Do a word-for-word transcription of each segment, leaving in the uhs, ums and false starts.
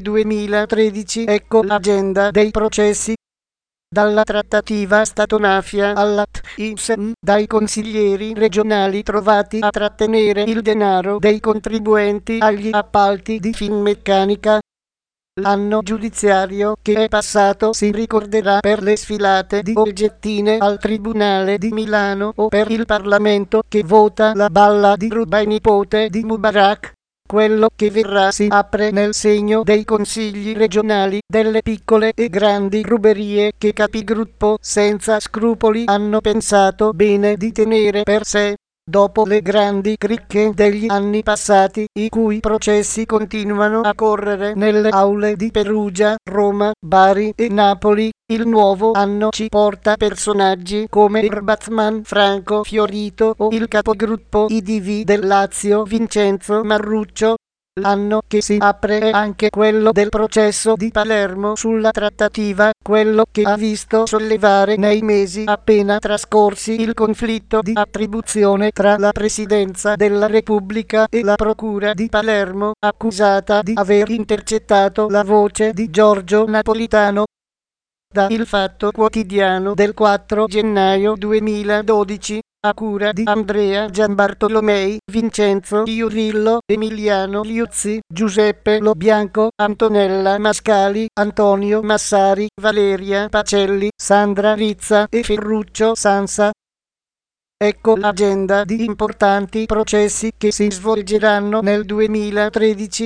duemilatredici. Ecco l'agenda dei processi. Dalla trattativa Stato-mafia alla T I S M, dai consiglieri regionali trovati a trattenere il denaro dei contribuenti agli appalti di Finmeccanica. L'anno giudiziario che è passato si ricorderà per le sfilate di oggettine al Tribunale di Milano o per il Parlamento che vota la balla di Rubai nipote di Mubarak. Quello che verrà si apre nel segno dei consigli regionali, delle piccole e grandi ruberie che capigruppo senza scrupoli hanno pensato bene di tenere per sé. Dopo le grandi cricche degli anni passati, i cui processi continuano a correre nelle aule di Perugia, Roma, Bari e Napoli, il nuovo anno ci porta personaggi come il Batman Franco Fiorito o il capogruppo I D V del Lazio Vincenzo Marruccio. L'anno che si apre è anche quello del processo di Palermo sulla trattativa, quello che ha visto sollevare nei mesi appena trascorsi il conflitto di attribuzione tra la Presidenza della Repubblica e la Procura di Palermo, accusata di aver intercettato la voce di Giorgio Napolitano. Da Il Fatto Quotidiano del quattro gennaio duemiladodici, a cura di Andrea Gianbartolomei, Vincenzo Iurillo, Emiliano Liuzzi, Giuseppe Lo Bianco, Antonella Mascali, Antonio Massari, Valeria Pacelli, Sandra Rizza e Ferruccio Sansa. Ecco l'agenda di importanti processi che si svolgeranno nel duemilatredici.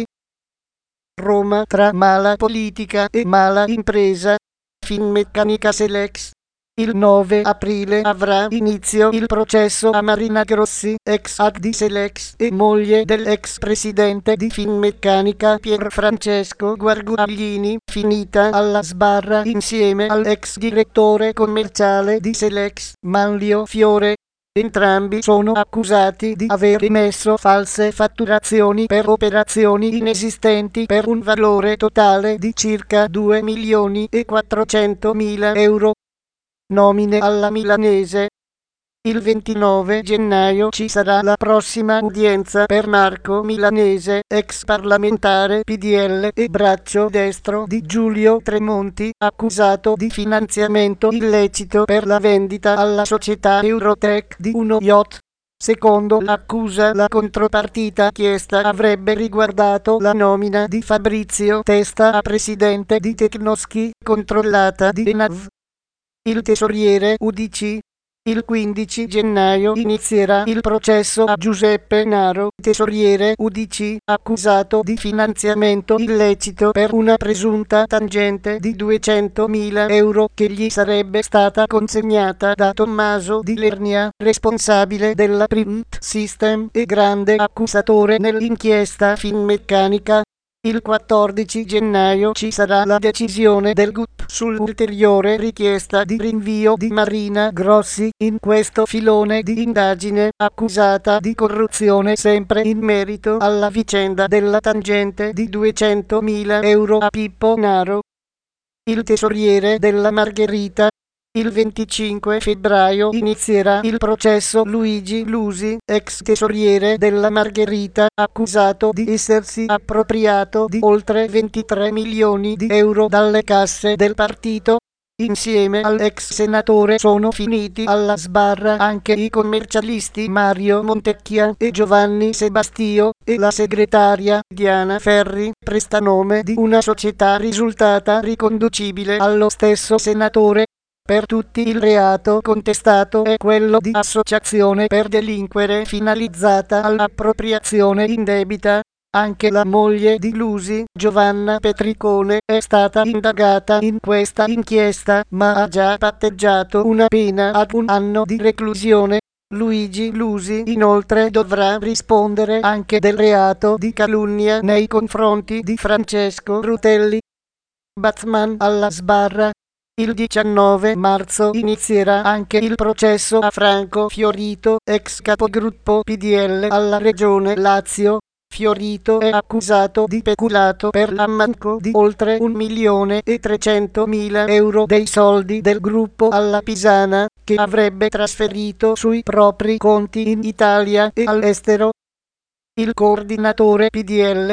Roma tra mala politica e mala impresa. Finmeccanica Selex. Il nove aprile avrà inizio il processo a Marina Grossi, ex A D di Selex e moglie dell'ex presidente di Finmeccanica Pier Francesco Guarguaglini, finita alla sbarra insieme all'ex direttore commerciale di Selex, Manlio Fiore. Entrambi sono accusati di aver emesso false fatturazioni per operazioni inesistenti per un valore totale di circa due milioni e quattrocentomila euro. Nomine alla milanese. Il ventinove gennaio ci sarà la prossima udienza per Marco Milanese, ex parlamentare P D L e braccio destro di Giulio Tremonti, accusato di finanziamento illecito per la vendita alla società Eurotech di uno yacht. Secondo l'accusa, la contropartita chiesta avrebbe riguardato la nomina di Fabrizio Testa a presidente di Tecnoschi, controllata di Enav. Il tesoriere U D C. Il quindici gennaio inizierà il processo a Giuseppe Naro, tesoriere U D C, accusato di finanziamento illecito per una presunta tangente di duecentomila euro che gli sarebbe stata consegnata da Tommaso Di Lernia, responsabile della Print System e grande accusatore nell'inchiesta Finmeccanica. Il quattordici gennaio ci sarà la decisione del G U P sull'ulteriore richiesta di rinvio di Marina Grossi in questo filone di indagine, accusata di corruzione sempre in merito alla vicenda della tangente di duecentomila euro a Pippo Naro. Il tesoriere della Margherita. Il venticinque febbraio inizierà il processo Luigi Lusi, ex tesoriere della Margherita, accusato di essersi appropriato di oltre ventitré milioni di euro dalle casse del partito. Insieme all'ex senatore sono finiti alla sbarra anche i commercialisti Mario Montecchia e Giovanni Sebastio e la segretaria Diana Ferri, prestanome di una società risultata riconducibile allo stesso senatore. Per tutti il reato contestato è quello di associazione per delinquere finalizzata all'appropriazione indebita. Anche la moglie di Lusi, Giovanna Petricone, è stata indagata in questa inchiesta, ma ha già patteggiato una pena ad un anno di reclusione. Luigi Lusi inoltre dovrà rispondere anche del reato di calunnia nei confronti di Francesco Rutelli. Batman alla sbarra. Il diciannove marzo inizierà anche il processo a Franco Fiorito, ex capogruppo P D L alla Regione Lazio. Fiorito è accusato di peculato per l'ammanco di oltre un milione e trecentomila euro dei soldi del gruppo alla Pisana, che avrebbe trasferito sui propri conti in Italia e all'estero. Il coordinatore P D L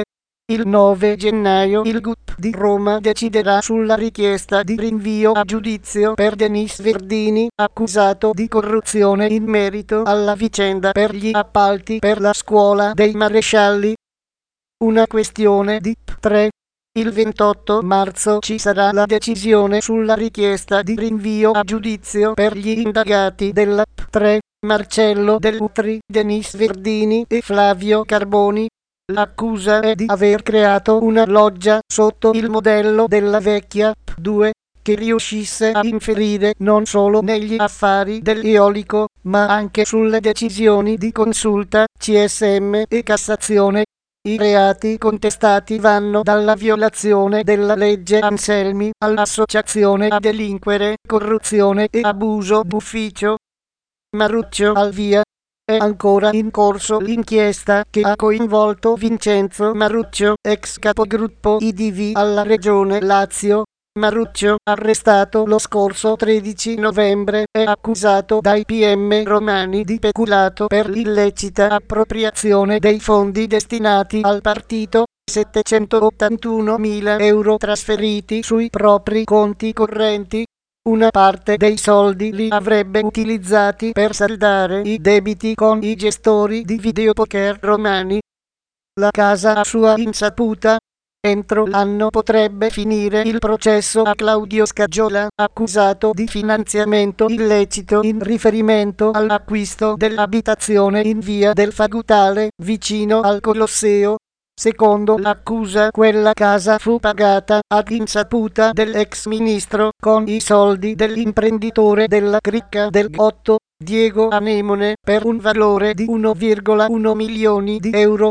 Il nove gennaio il G U P di Roma deciderà sulla richiesta di rinvio a giudizio per Denis Verdini, accusato di corruzione in merito alla vicenda per gli appalti per la scuola dei marescialli. Una questione di P tre. Il ventotto marzo ci sarà la decisione sulla richiesta di rinvio a giudizio per gli indagati della P tre, Marcello Dell'Utri, Denis Verdini e Flavio Carboni. L'accusa è di aver creato una loggia sotto il modello della vecchia P due, che riuscisse a inferire non solo negli affari dell'eolico, ma anche sulle decisioni di consulta, C S M e Cassazione. I reati contestati vanno dalla violazione della legge Anselmi all'associazione a delinquere, corruzione e abuso d'ufficio. Marruccio al via. È ancora in corso l'inchiesta che ha coinvolto Vincenzo Marruccio, ex capogruppo I D V alla Regione Lazio. Marruccio, arrestato lo scorso tredici novembre, è accusato dai P M romani di peculato per l'illecita appropriazione dei fondi destinati al partito, settecentottantunomila euro trasferiti sui propri conti correnti. Una parte dei soldi li avrebbe utilizzati per saldare i debiti con i gestori di videopoker romani. La casa a sua insaputa. Entro l'anno potrebbe finire il processo a Claudio Scagiola, accusato di finanziamento illecito in riferimento all'acquisto dell'abitazione in via del Fagutale, vicino al Colosseo. Secondo l'accusa, quella casa fu pagata ad insaputa dell'ex ministro con i soldi dell'imprenditore della cricca del Otto, Diego Anemone, per un valore di uno virgola uno milioni di euro.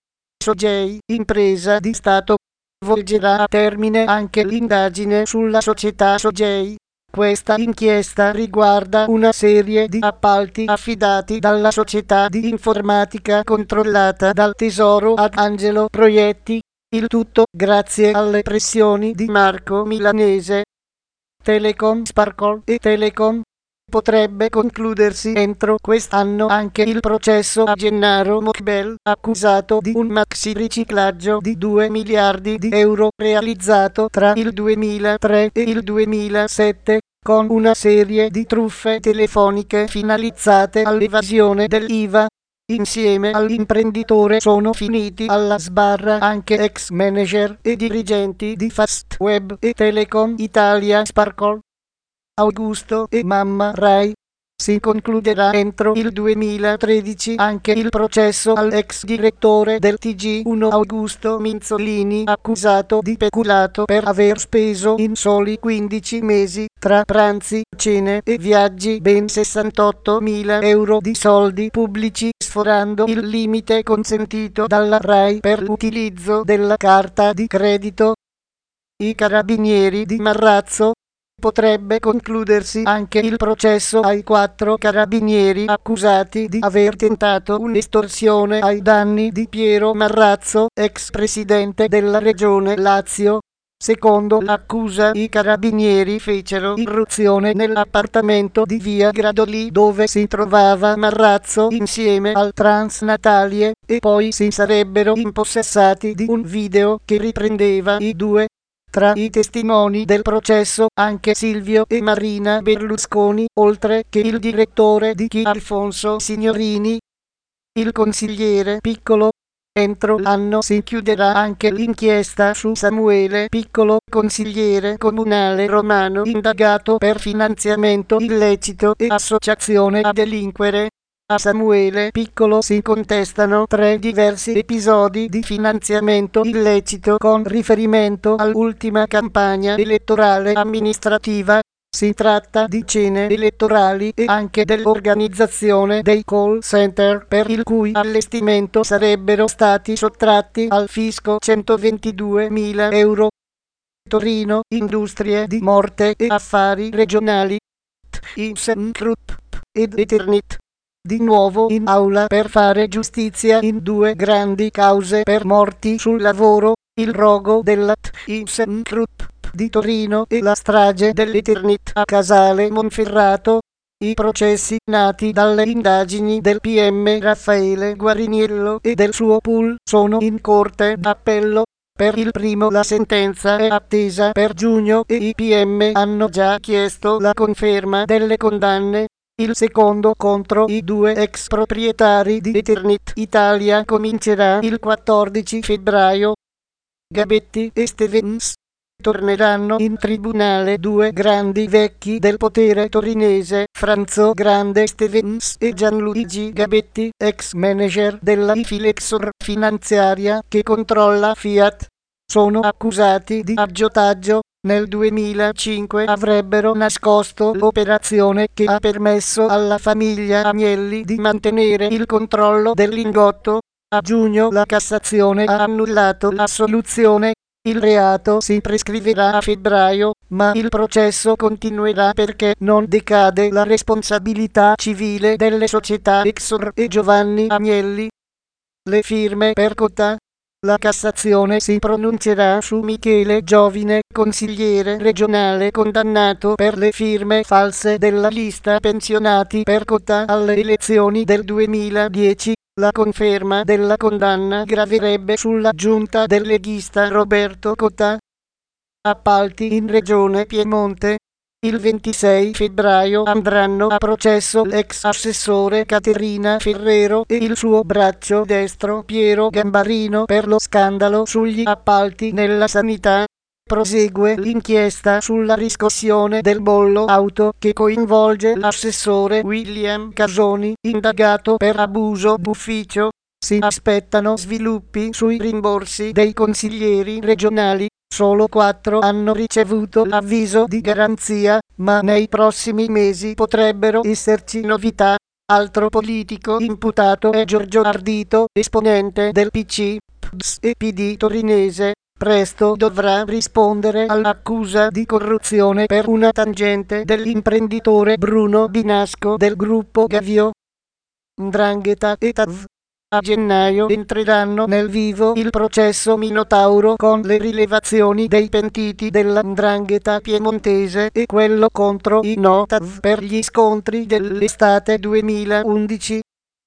Sogei, impresa di Stato, volgerà a termine anche l'indagine sulla società Sogei. Questa inchiesta riguarda una serie di appalti affidati dalla società di informatica controllata dal Tesoro ad Angelo Proietti, il tutto grazie alle pressioni di Marco Milanese. Telecom Sparkle e Telecom. Potrebbe concludersi entro quest'anno anche il processo a Gennaro Mokbel, accusato di un maxi riciclaggio di due miliardi di euro realizzato tra il duemilatré e il duemilasette, con una serie di truffe telefoniche finalizzate all'evasione dell'I V A. Insieme all'imprenditore sono finiti alla sbarra anche ex manager e dirigenti di Fastweb e Telecom Italia Sparkle. Augusto e Mamma Rai. Si concluderà entro il duemilatredici anche il processo all'ex direttore del T G uno Augusto Minzolini, accusato di peculato per aver speso in soli quindici mesi, tra pranzi, cene e viaggi, ben sessantottomila euro di soldi pubblici, sforando il limite consentito dalla Rai per l'utilizzo della carta di credito. I carabinieri di Marrazzo. Potrebbe concludersi anche il processo ai quattro carabinieri accusati di aver tentato un'estorsione ai danni di Piero Marrazzo, ex presidente della Regione Lazio. Secondo l'accusa, i carabinieri fecero irruzione nell'appartamento di via Gradoli dove si trovava Marrazzo insieme al transnatalie, e poi si sarebbero impossessati di un video che riprendeva i due. Tra i testimoni del processo anche Silvio e Marina Berlusconi, oltre che il direttore di Chi Alfonso Signorini. Il consigliere Piccolo. Entro l'anno si chiuderà anche l'inchiesta su Samuele Piccolo, consigliere comunale romano indagato per finanziamento illecito e associazione a delinquere. A Samuele Piccolo si contestano tre diversi episodi di finanziamento illecito con riferimento all'ultima campagna elettorale amministrativa. Si tratta di cene elettorali e anche dell'organizzazione dei call center per il cui allestimento sarebbero stati sottratti al fisco centoventiduemila euro. Torino, industrie di morte e affari regionali. ThyssenKrupp ed Eternit. Di nuovo in aula per fare giustizia in due grandi cause per morti sul lavoro, il rogo della ThyssenKrupp di Torino e la strage dell'Eternit a Casale Monferrato. I processi nati dalle indagini del P M Raffaele Guariniello e del suo pool sono in corte d'appello. Per il primo la sentenza è attesa per giugno e i P M hanno già chiesto la conferma delle condanne. Il secondo contro i due ex proprietari di Eternit Italia comincerà il quattordici febbraio. Gabetti e Stevens. Torneranno in tribunale due grandi vecchi del potere torinese, Franzo Grande Stevens e Gianluigi Gabetti, ex manager della Ifilexor finanziaria che controlla Fiat. Sono accusati di aggiotaggio. Nel duemilacinque avrebbero nascosto l'operazione che ha permesso alla famiglia Agnelli di mantenere il controllo del lingotto. A giugno la Cassazione ha annullato l'assoluzione. Il reato si prescriverà a febbraio, ma il processo continuerà perché non decade la responsabilità civile delle società Exor e Giovanni Agnelli. Le firme per Cotta. La Cassazione si pronuncerà su Michele Giovine, consigliere regionale condannato per le firme false della lista pensionati per Cotta alle elezioni del duemiladieci. La conferma della condanna graverebbe sulla giunta del leghista Roberto Cotta. Appalti in Regione Piemonte. Il ventisei febbraio andranno a processo l'ex assessore Caterina Ferrero e il suo braccio destro Piero Gambarino per lo scandalo sugli appalti nella sanità. Prosegue l'inchiesta sulla riscossione del bollo auto che coinvolge l'assessore William Casoni, indagato per abuso d'ufficio. Si aspettano sviluppi sui rimborsi dei consiglieri regionali. Solo quattro hanno ricevuto l'avviso di garanzia, ma nei prossimi mesi potrebbero esserci novità. Altro politico imputato è Giorgio Ardito, esponente del P C, P D S e P D torinese. Presto dovrà rispondere all'accusa di corruzione per una tangente dell'imprenditore Bruno Binasco del gruppo Gavio. 'Ndrangheta e T A V. A gennaio entreranno nel vivo il processo Minotauro con le rilevazioni dei pentiti della 'ndrangheta piemontese e quello contro i No T A V per gli scontri dell'estate duemilaundici.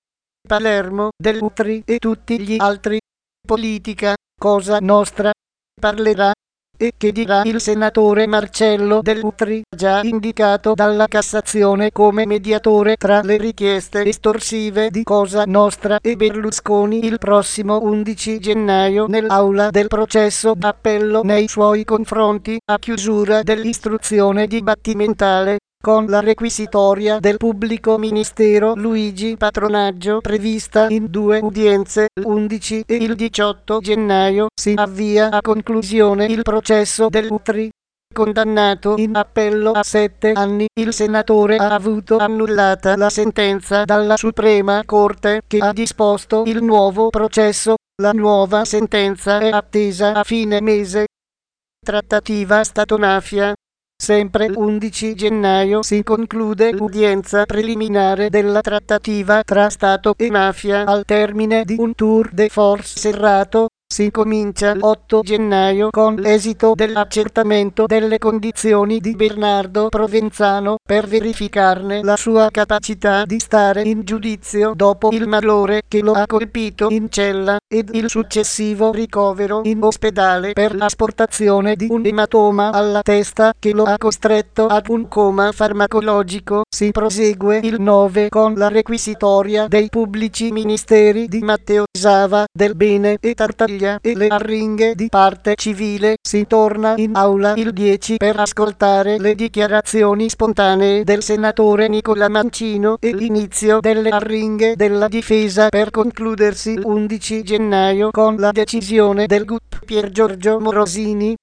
Palermo, Dell'Utri e tutti gli altri. Politica, Cosa Nostra. Parlerà. E che dirà il senatore Marcello Dell'Utri, già indicato dalla Cassazione come mediatore tra le richieste estorsive di Cosa Nostra e Berlusconi il prossimo undici gennaio nell'aula del processo d'appello nei suoi confronti, a chiusura dell'istruzione dibattimentale, con la requisitoria del pubblico ministero Luigi Patronaggio prevista in due udienze, l'undici e il diciotto gennaio, si avvia a conclusione il processo Dell'Utri. Condannato in appello a sette anni, il senatore ha avuto annullata la sentenza dalla Suprema Corte che ha disposto il nuovo processo. La nuova sentenza è attesa a fine mese. Trattativa Stato-mafia. Sempre l'undici gennaio si conclude l'udienza preliminare della trattativa tra Stato e mafia al termine di un tour de force serrato. Si comincia l'otto gennaio con l'esito dell'accertamento delle condizioni di Bernardo Provenzano per verificarne la sua capacità di stare in giudizio dopo il malore che lo ha colpito in cella ed il successivo ricovero in ospedale per l'asportazione di un ematoma alla testa che lo ha costretto ad un coma farmacologico. Si prosegue il nove con la requisitoria dei pubblici ministeri di Matteo Sava, Del Bene e Tartaglia e le arringhe di parte civile. Si torna in aula il dieci per ascoltare le dichiarazioni spontanee del senatore Nicola Mancino e l'inizio delle arringhe della difesa per concludersi l'undici gennaio con la decisione del G U P Pier Giorgio Morosini.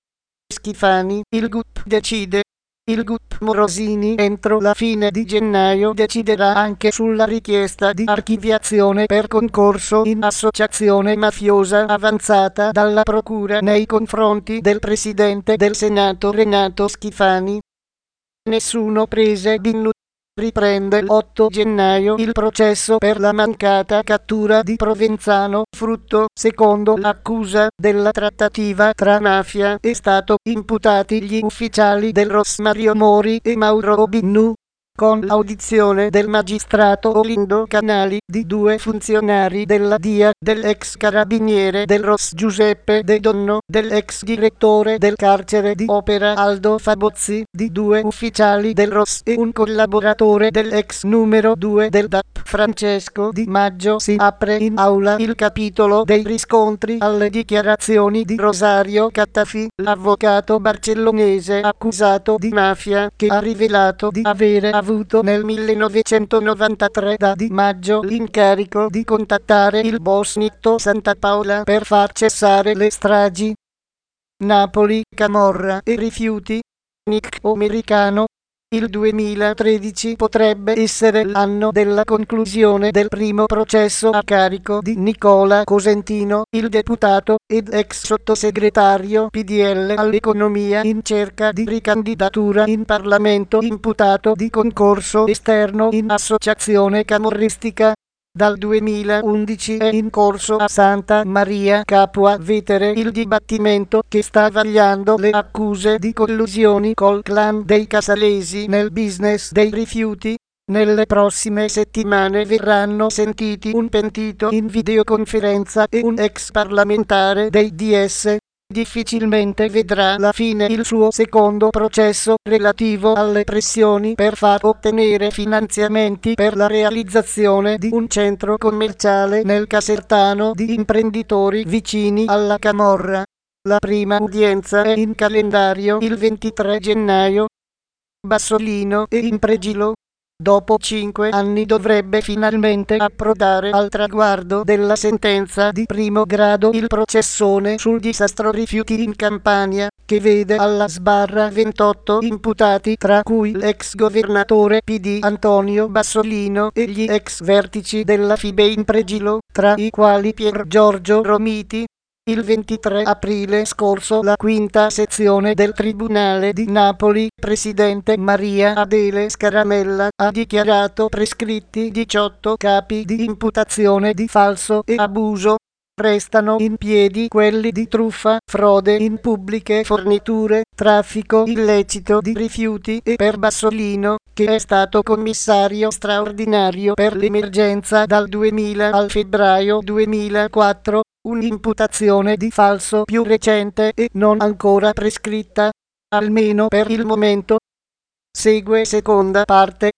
Schifani, il G U P decide. Il G U P Morosini entro la fine di gennaio deciderà anche sulla richiesta di archiviazione per concorso in associazione mafiosa avanzata dalla Procura nei confronti del Presidente del Senato Renato Schifani. Nessuno prese Binnu. Riprende l'otto gennaio il processo per la mancata cattura di Provenzano, frutto, secondo l'accusa, della trattativa tra mafia e Stato, imputati gli ufficiali del Ross Mario Mori e Mauro Binnu. con l'audizione del magistrato Olindo Canali, di due funzionari della D I A, dell'ex carabiniere del R O S Giuseppe De Donno, dell'ex direttore del carcere di Opera Aldo Fabozzi, di due ufficiali del R O S e un collaboratore dell'ex numero due del D A P Francesco Di Maggio. Si apre in aula il capitolo dei riscontri alle dichiarazioni di Rosario Cattafi, l'avvocato barcellonese accusato di mafia, che ha rivelato di avere avuto nel millenovecentonovantatré da Di Maggio l'incarico di contattare il boss Nitto Santapaola per far cessare le stragi. Napoli, camorra e rifiuti. Nick Americano. Il duemilatredici potrebbe essere l'anno della conclusione del primo processo a carico di Nicola Cosentino, il deputato ed ex sottosegretario P D L all'economia in cerca di ricandidatura in Parlamento, imputato di concorso esterno in associazione camorristica. Dal duemilaundici è in corso a Santa Maria Capua Vetere il dibattimento che sta vagliando le accuse di collusioni col clan dei Casalesi nel business dei rifiuti. Nelle prossime settimane verranno sentiti un pentito in videoconferenza e un ex parlamentare dei D S. Difficilmente vedrà la fine il suo secondo processo relativo alle pressioni per far ottenere finanziamenti per la realizzazione di un centro commerciale nel Casertano di imprenditori vicini alla camorra. La prima udienza è in calendario il ventitré gennaio. Bassolino e Impregilo. Dopo cinque anni dovrebbe finalmente approdare al traguardo della sentenza di primo grado il processone sul disastro rifiuti in Campania, che vede alla sbarra ventotto imputati, tra cui l'ex governatore P D Antonio Bassolino e gli ex vertici della FIBE Impregilo, tra i quali Pier Giorgio Romiti. Il ventitré aprile scorso la quinta sezione del Tribunale di Napoli, presidente Maria Adele Scaramella, ha dichiarato prescritti diciotto capi di imputazione di falso e abuso. Restano in piedi quelli di truffa, frode in pubbliche forniture, traffico illecito di rifiuti e per Bassolino, che è stato commissario straordinario per l'emergenza dal duemila al febbraio duemilaquattro, un'imputazione di falso più recente e non ancora prescritta, almeno per il momento. Segue seconda parte.